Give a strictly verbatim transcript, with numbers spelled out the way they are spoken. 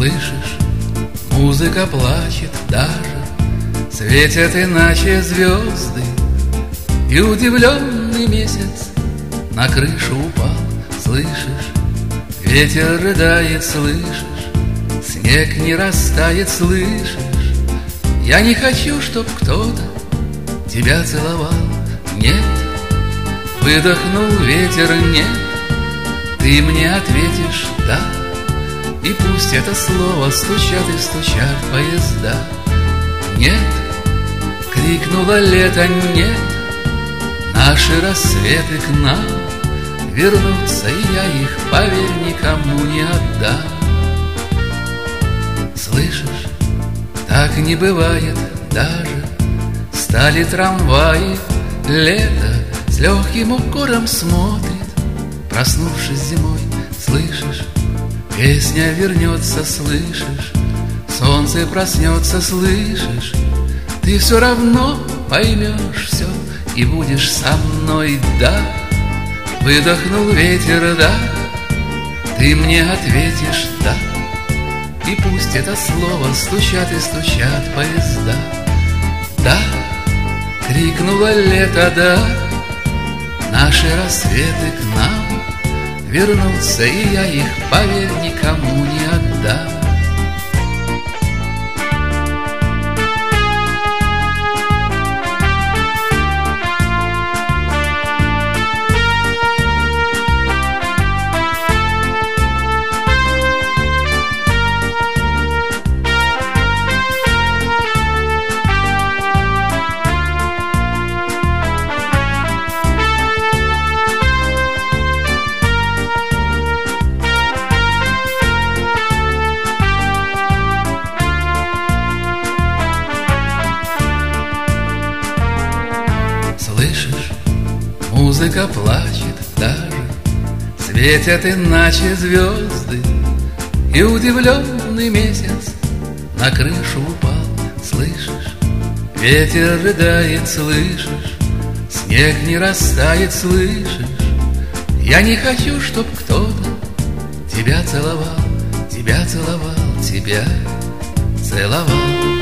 Слышишь, музыка плачет даже, светят иначе звезды, и удивленный месяц на крышу упал. Слышишь, ветер рыдает, слышишь, снег не растает, слышишь. Я не хочу, чтоб кто-то тебя целовал. Нет, выдохнул ветер, нет, ты мне ответишь «да». И пусть это слово стучат и стучат поезда. Нет, крикнуло лето, нет, наши рассветы к нам вернутся, и я их, поверь, никому не отдам. Слышишь, так не бывает даже, стали трамваи, лето с легким укором смотрит, проснувшись зимой. Слышишь, песня вернется, слышишь, солнце проснется, слышишь. Ты все равно поймешь все и будешь со мной, да. Выдохнул ветер, да, ты мне ответишь «да». И пусть это слово стучат и стучат поезда. Да, крикнуло лето, да, наши рассветы к нам вернутся, и я их, поверь, никому не отдам. Слышишь, музыка плачет даже, светят иначе звезды, и удивленный месяц на крышу упал. Слышишь, ветер рыдает, слышишь, снег не растает, слышишь. Я не хочу, чтоб кто-то тебя целовал, тебя целовал, тебя целовал.